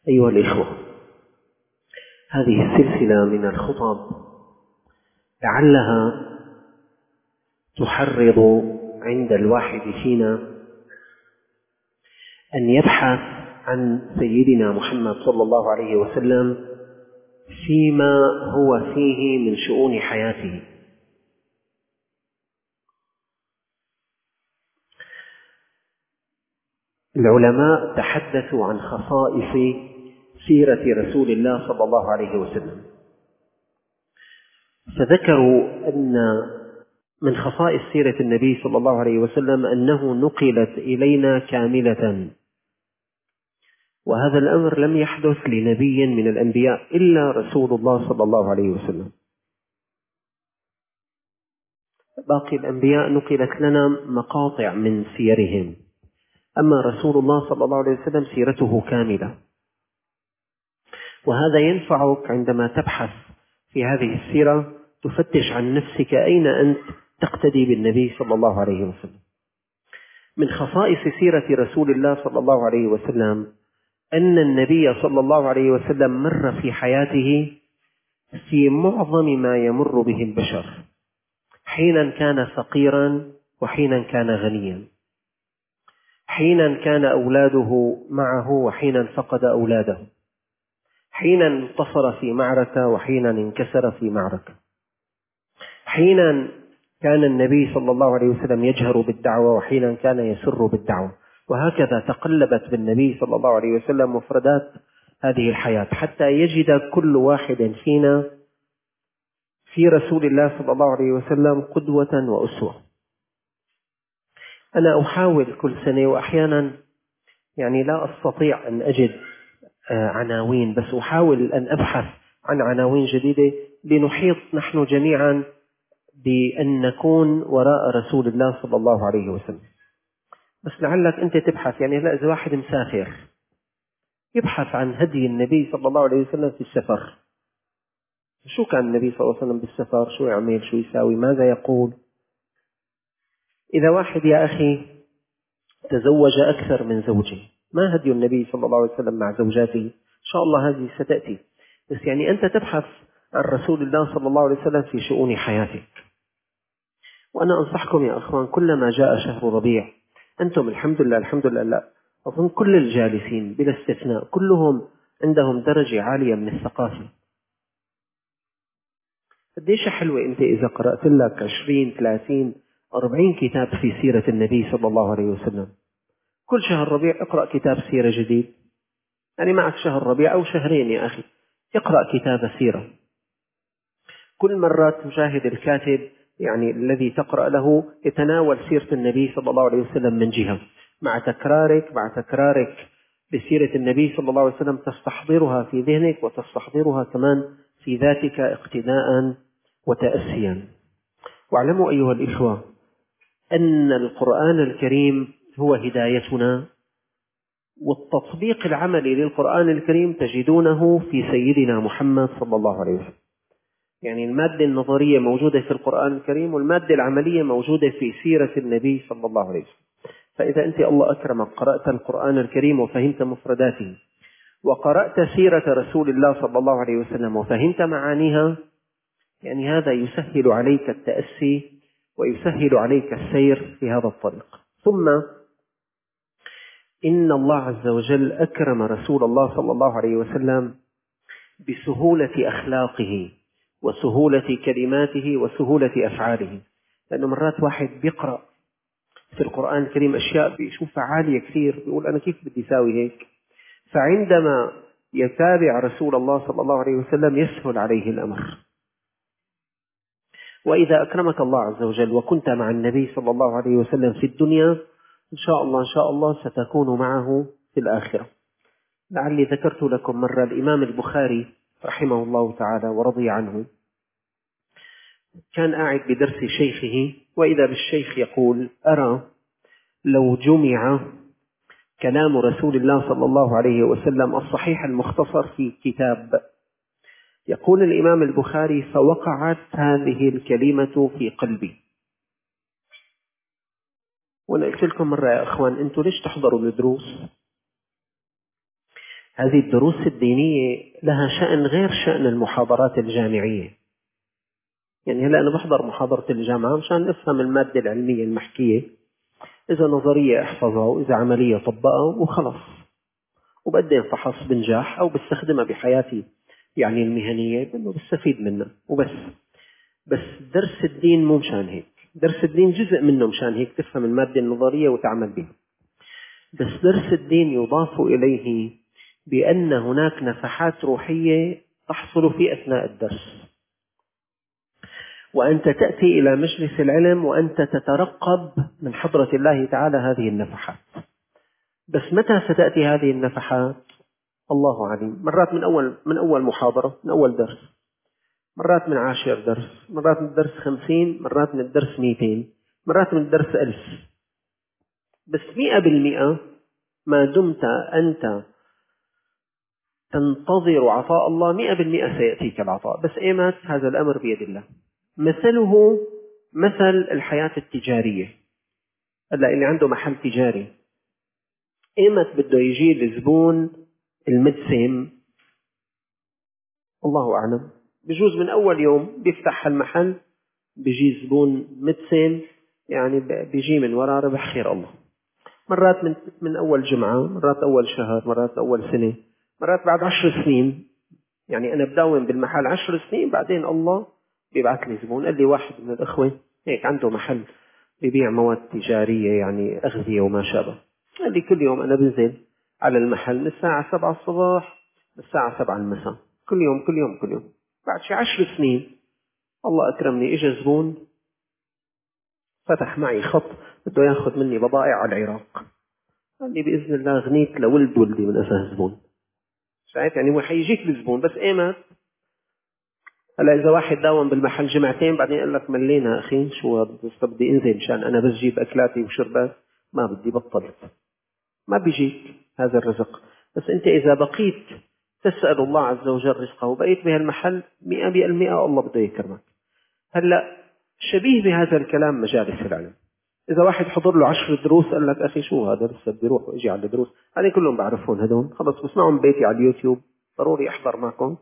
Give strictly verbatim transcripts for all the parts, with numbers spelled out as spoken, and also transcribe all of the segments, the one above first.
أيها الإخوة، هذه السلسلة من الخطب لعلها تحرض عند الواحد فينا أن يبحث عن سيدنا محمد صلى الله عليه وسلم فيما هو فيه من شؤون حياته. العلماء تحدثوا عن خصائص سيرة رسول الله صلى الله عليه وسلم، فذكروا أن من خصائص سيرة النبي صلى الله عليه وسلم أنه نقلت إلينا كاملة، وهذا الأمر لم يحدث لنبي من الأنبياء إلا رسول الله صلى الله عليه وسلم. باقي الأنبياء نقلت لنا مقاطع من سيرهم، أما رسول الله صلى الله عليه وسلم سيرته كاملة. وهذا ينفعك عندما تبحث في هذه السيرة، تفتش عن نفسك أين أنت تقتدي بالنبي صلى الله عليه وسلم. من خصائص سيرة رسول الله صلى الله عليه وسلم أن النبي صلى الله عليه وسلم مر في حياته في معظم ما يمر به البشر، حينا كان فقيرا وحينا كان غنيا، حينا كان أولاده معه وحينا فقد أولاده، حينا انتصر في معركة وحينا انكسر في معركة، حينا كان النبي صلى الله عليه وسلم يجهر بالدعوة وحينا كان يسر بالدعوة، وهكذا تقلبت بالنبي صلى الله عليه وسلم مفردات هذه الحياة حتى يجد كل واحد فينا في رسول الله صلى الله عليه وسلم قدوة وأسوة. أنا أحاول كل سنة وأحيانا يعني لا أستطيع أن أجد عناوين، بس أحاول أن أبحث عن عناوين جديدة لنحيط نحن جميعا بأن نكون وراء رسول الله صلى الله عليه وسلم. بس لعلك أنت تبحث، يعني لا إذا واحد مسافر يبحث عن هدي النبي صلى الله عليه وسلم في السفر. شو كان النبي صلى الله عليه وسلم بالسفر؟ شو يعمل؟ شو يساوي؟ ماذا يقول؟ إذا واحد يا أخي تزوج أكثر من زوجة، ما هدي النبي صلى الله عليه وسلم مع زوجاته؟ إن شاء الله هذه ستأتي، بس يعني أنت تبحث عن رسول الله صلى الله عليه وسلم في شؤون حياتك. وأنا أنصحكم يا أخوان، كلما جاء شهر ربيع أنتم الحمد لله الحمد لله لا أظن كل الجالسين بلا استثناء كلهم عندهم درجة عالية من الثقافة. قديش حلوة أنت إذا قرأت لك عشرين ثلاثين أربعين كتاب في سيرة النبي صلى الله عليه وسلم. كل شهر ربيع اقرأ كتاب سيرة جديد، يعني معك شهر ربيع أو شهرين يا أخي اقرأ كتاب سيرة. كل مرة تشاهد الكاتب يعني الذي تقرأ له يتناول سيرة النبي صلى الله عليه وسلم من جهة، مع تكرارك مع تكرارك لسيرة النبي صلى الله عليه وسلم تستحضرها في ذهنك وتستحضرها كمان في ذاتك اقتداء وتأسيا. واعلموا أيها الإخوة أن القرآن الكريم هو هدايتنا، والتطبيق العملي للقرآن الكريم تجدونه في سيدنا محمد صلى الله عليه وسلم. يعني المادة النظرية موجودة في القرآن الكريم، والمادة العملية موجودة في سيرة النبي صلى الله عليه وسلم. فإذا أنت الله أكرمك قرأت القرآن الكريم وفهمت مفرداته، وقرأت سيرة رسول الله صلى الله عليه وسلم وفهمت معانيها، يعني هذا يسهل عليك التأسي ويسهل عليك السير في هذا الطريق. ثم إن الله عز وجل أكرم رسول الله صلى الله عليه وسلم بسهولة أخلاقه وسهولة كلماته وسهولة أفعاله. لأنه مرات واحد بيقرأ في القرآن الكريم أشياء بيشوفها عالية كثير، بيقول أنا كيف بدي ساوي هيك؟ فعندما يتابع رسول الله صلى الله عليه وسلم يسهل عليه الأمر. وإذا أكرمك الله عز وجل وكنت مع النبي صلى الله عليه وسلم في الدنيا، إن شاء الله إن شاء الله ستكون معه في الآخرة. لعلي ذكرت لكم مرة الإمام البخاري رحمه الله تعالى ورضي عنه، كان قاعد بدرس شيخه، وإذا بالشيخ يقول: أرى لو جمع كلام رسول الله صلى الله عليه وسلم الصحيح المختصر في كتاب. يقول الإمام البخاري: فوقعت هذه الكلمة في قلبي. وأنا قلت لكم مرة يا أخوان، أنتوا ليش تحضروا الدروس؟ هذه الدروس الدينية لها شأن غير شأن المحاضرات الجامعية. يعني هلأ أنا بحضر محاضرة الجامعة مشان أفهم المادة العلمية المحكية، إذا نظرية أحفظها وإذا عملية طبقها وخلص، وبقدم فحص بنجاح أو بستخدمها بحياتي يعني المهنية إنه بستفيد منها وبس. بس درس الدين مو مشان هيك، درس الدين جزء منه مشان هيك تفهم المادة النظرية وتعمل بها، بس درس الدين يضاف إليه بأن هناك نفحات روحية تحصل في أثناء الدرس، وأنت تأتي إلى مجلس العلم وأنت تترقب من حضرة الله تعالى هذه النفحات. بس متى ستأتي هذه النفحات؟ الله عليم. مرات من أول من أول محاضرة، من أول درس، مرات من عاشر درس، مرات من الدرس خمسين، مرات من الدرس مئتين، مرات من الدرس ألف. بس مئة بالمئة ما دمت أنت تنتظر عطاء الله مئة بالمئة سيأتيك العطاء. بس إيمت هذا الأمر بيد الله. مثله مثل الحياة التجارية. هلا اللي عنده محل تجاري إيمت بده يجي الزبون المدسم؟ الله أعلم. بجوز من أول يوم بيفتح المحل بيجي زبون مدسم، يعني بيجي من وراء ربح خير الله. مرات من من أول جمعة، مرات أول شهر، مرات أول سنة، مرات بعد عشر سنين. يعني أنا بداوم بالمحل عشر سنين بعدين الله بيبعث لي زبون. قال لي واحد من الأخوة هيك عنده محل بيبيع مواد تجارية يعني أغذية وما شابه، قال لي كل يوم أنا بنزل على المحل من الساعة سبعة الصباح للساعة سبعة المساء، كل يوم كل يوم كل يوم. بعد شي عشر سنين الله أكرمني، إجا زبون فتح معي خط بده ياخذ مني بضائع على العراق. قال لي بإذن الله غنيت لولد ولدي من أساس زبون. شايف يعني هو حيجيك الزبون بس إيمت. هلا إذا واحد داوم بالمحل جمعتين بعدين قال لك ملينا أخي شو بس بدي أنزل مشان أنا بس جيب أكلاتي وشربات، ما بدي بطلت، ما بيجيك هذا الرزق. بس أنت إذا بقيت تسأل الله عز وجل رزقه وبقيت بهالمحل مئة بالمئة الله بده يكرمك. هلا شبيه بهذا الكلام مجالس العلم. إذا واحد حضر له عشر دروس قال لك أخي شو هذا لسه بدي أروح وأجي على الدروس، هذه كلهم بعرفهم هدول، خلص بسمعهم بيتي على اليوتيوب، ضروري أحضر معكم،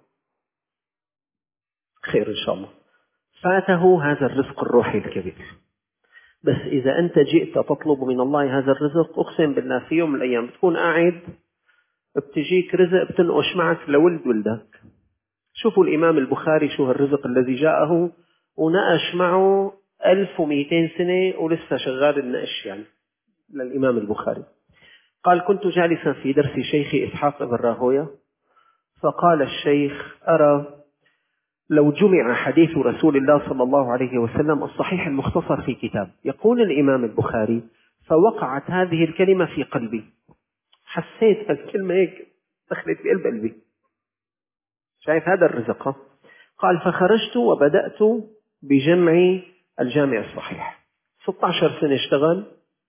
خير إن شاء الله. فاته هذا الرزق الروحي الكبير. بس إذا أنت جئت تطلب من الله هذا الرزق، أقسم بالله في يوم من الأيام بتكون قاعد بتجيك رزق بتنقش معك لولد ولدك. شوفوا الإمام البخاري شو هالرزق الذي جاءه ونقش معه ألف ومئتين سنة ولسه شغال النقش يعني للإمام البخاري. قال كنت جالسا في درس شيخي إسحاق بن راهويه، فقال الشيخ أرى لو جمع حديث رسول الله صلى الله عليه وسلم الصحيح المختصر في كتاب. يقول الإمام البخاري فوقعت هذه الكلمة في قلبي، حسيت الكلمة هيك دخلت في قلب قلبي. شايف هذا الرزق. قال فخرجت وبدأت بجمع الجامع الصحيح. ستة عشر سنة اشتغل،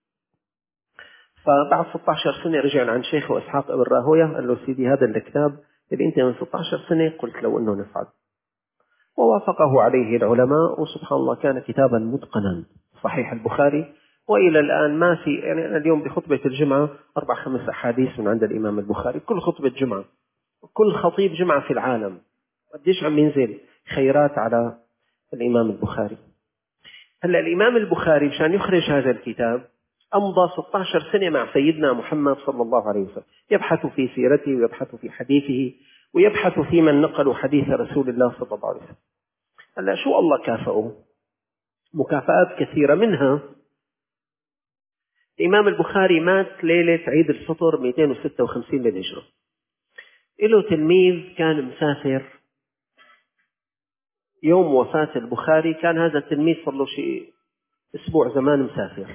فبعد ستة عشر سنة رجع عن شيخه إسحاق بن راهويه قال له سيدي هذا الكتاب اللي أنت من ستة عشر سنة قلت لو أنه نفعل، ووافقه عليه العلماء، وسبحان الله كان كتابا متقنا صحيح البخاري. وإلى الآن ما في، يعني أنا اليوم بخطبة الجمعة أربع خمس أحاديث من عند الإمام البخاري، كل خطبة جمعة، كل خطيب جمعة في العالم قديش عم ينزل خيرات على الإمام البخاري. هلأ الإمام البخاري مشان يخرج هذا الكتاب أمضى ستة عشر سنة مع سيدنا محمد صلى الله عليه وسلم، يبحث في سيرته ويبحث في حديثه ويبحث في من نقلوا حديث رسول الله صلى الله عليه وسلم. هلا شو الله كافأه؟ مكافآت كثيرة، منها الإمام البخاري مات ليلة عيد الفطر مئتين وستة وخمسين للهجرة. له تلميذ كان مسافر يوم وفاة البخاري، كان هذا التلميذ صار له شيء أسبوع زمان مسافر.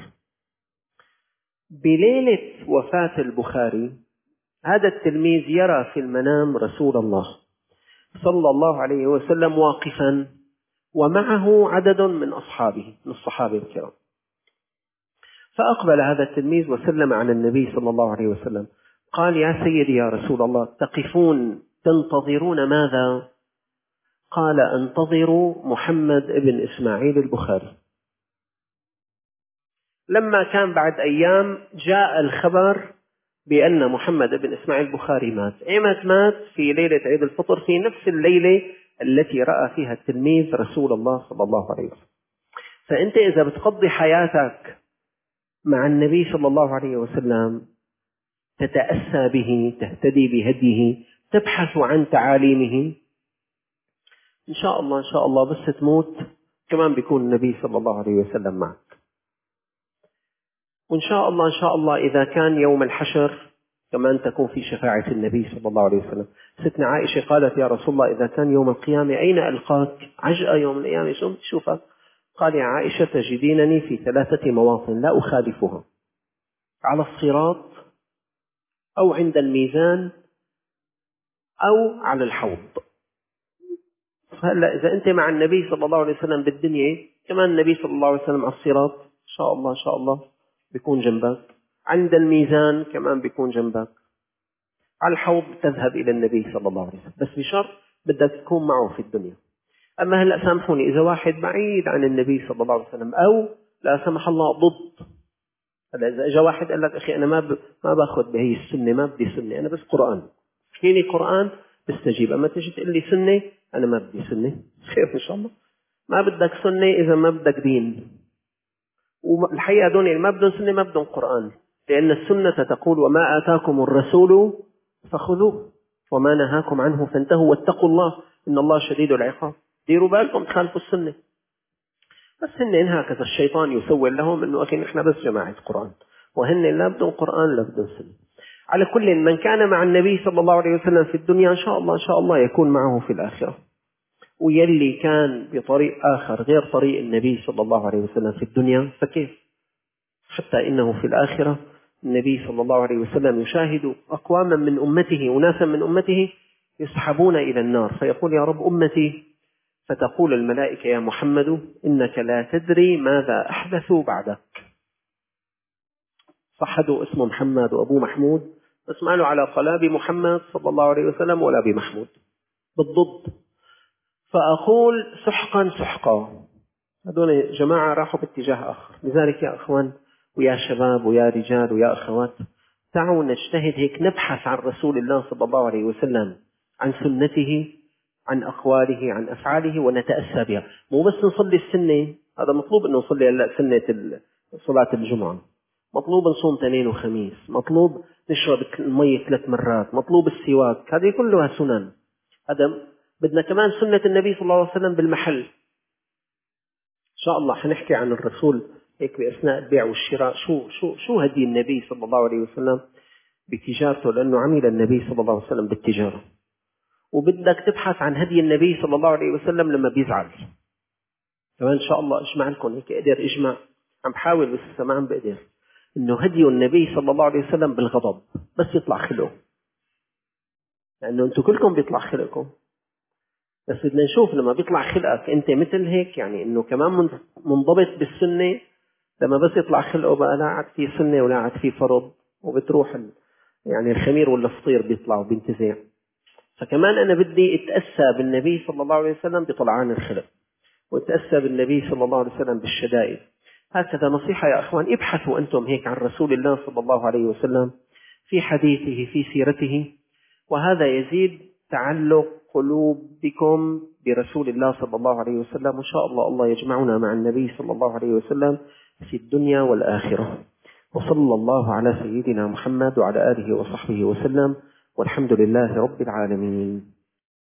بليلة وفاة البخاري هذا التلميذ يرى في المنام رسول الله صلى الله عليه وسلم واقفا ومعه عدد من أصحابه من الصحابة الكرام. فأقبل هذا التلميذ وسلم على النبي صلى الله عليه وسلم، قال يا سيدي يا رسول الله تقفون تنتظرون ماذا؟ قال انتظروا محمد ابن إسماعيل البخاري. لما كان بعد أيام جاء الخبر بأن محمد بن إسماعيل البخاري مات. إيمت مات؟ في ليلة عيد الفطر، في نفس الليلة التي رأى فيها التلميذ رسول الله صلى الله عليه وسلم. فأنت إذا بتقضي حياتك مع النبي صلى الله عليه وسلم، تتأسى به، تهتدي بهديه، تبحث عن تعاليمه، إن شاء الله إن شاء الله بس تموت كمان بيكون النبي صلى الله عليه وسلم معك. وإن شاء الله إن شاء الله إذا كان يوم الحشر كمان تكون في شفاعة النبي صلى الله عليه وسلم. ستنا عائشة قالت يا رسول الله إذا كان يوم القيامة أين ألقاك؟ عجأة يوم القيامة شو تشوفك؟ قال يا عائشة تجدينني في ثلاثة مواطن لا أخالفها، على الصراط أو عند الميزان أو على الحوض. هلا إذا أنت مع النبي صلى الله عليه وسلم بالدنيا، كمان النبي صلى الله عليه وسلم على الصراط إن شاء الله إن شاء الله بيكون جنبك، عند الميزان كمان بيكون جنبك، على الحوض تذهب إلى النبي صلى الله عليه وسلم، بس بشرط بدك تكون معه في الدنيا. أما هلأ سامحوني إذا واحد بعيد عن النبي صلى الله عليه وسلم أو لا سمح الله ضد، هلا إذا إجا واحد قال لك أخي أنا ما ب... ما باخذ بهي السنة، ما بدي سنة، أنا بس قرآن، فيني قرآن بستجيب. أما تجي تقول لي سنة، أنا ما بدي سنة، خير إن شاء الله. ما بدك سنة إذا ما بدك دين. والحقيقة دون اللي ما بدهم سنة ما بدهم قرآن، لأن السنة تقول وما آتاكم الرسول فخذوه وما نهاكم عنه فانتهوا واتقوا الله إن الله شديد العقاب. ديروا بالكم تخالفوا السنة. بس هن هكذا الشيطان يسول لهم إنه أكيد إحنا بس جماعة قرآن، وهن لا بدهم قرآن لا بدهم سنة. على كل من كان مع النبي صلى الله عليه وسلم في الدنيا إن شاء الله إن شاء الله يكون معه في الآخرة، ويلي كان بطريق آخر غير طريق النبي صلى الله عليه وسلم في الدنيا فكيف؟ حتى إنه في الآخرة النبي صلى الله عليه وسلم يشاهد أقواما من أمته، أناسا من أمته يسحبون إلى النار، فيقول يا رب أمتي، فتقول الملائكة يا محمد إنك لا تدري ماذا أحدثوا بعدك. صحدوا اسمه محمد وأبو محمود، بس ما له علاقة لا بمحمد صلى الله عليه وسلم ولا بمحمود، بالضد. فأقول سحقا سحقا، هذول جماعة راحوا باتجاه آخر. لذلك يا أخوان ويا شباب ويا رجال ويا أخوات، تعالوا نجتهد هيك نبحث عن رسول الله صلى الله عليه وسلم، عن سنته، عن أقواله، عن أفعاله، ونتأسى بها. مو بس نصلي السنة، هذا مطلوب أنه نصلي هلا سنة صلاة الجمعة، مطلوب نصوم اثنين وخميس، مطلوب نشرب المية ثلاث مرات، مطلوب السواك، هذه كلها سنن. هذا بدنا كمان سنة النبي صلى الله عليه وسلم بالمحل. إن شاء الله حنحكي عن الرسول هيك بأثناء البيع والشراء، شو شو شو هدي النبي صلى الله عليه وسلم بتجارته، لأنه عمل النبي صلى الله عليه وسلم بالتجارة. وبدك تبحث عن هدي النبي صلى الله عليه وسلم لما بيزعل. كمان إن شاء الله أجمع لكم هيك، أقدر أجمع، عم بحاول بس ما عم بقدر، إنه هدي النبي صلى الله عليه وسلم بالغضب بس يطلع خلقه، لأنه أنتم كلكم بيطلع خلقكم، بس بدنا نشوف لما بيطلع خلقك أنت مثل هيك، يعني إنه كمان منضبط بالسنة. لما بس يطلع خلقه بقى لا عاد في سنة ولا عاد في فرض، وبتروح يعني الخمير ولا الفطير بيطلع وبينتزع. فكمان أنا بدي أتأسى بالنبي صلى الله عليه وسلم بطلعان الخلق، وأتأسى بالنبي صلى الله عليه وسلم بالشدائد. هكذا نصيحة يا أخوان، ابحثوا أنتم هيك عن رسول الله صلى الله عليه وسلم في حديثه في سيرته، وهذا يزيد تعلق قلوبكم برسول الله صلى الله عليه وسلم. وإن شاء الله الله يجمعنا مع النبي صلى الله عليه وسلم في الدنيا والآخرة. وصلى الله على سيدنا محمد وعلى آله وصحبه وسلم، والحمد لله رب العالمين.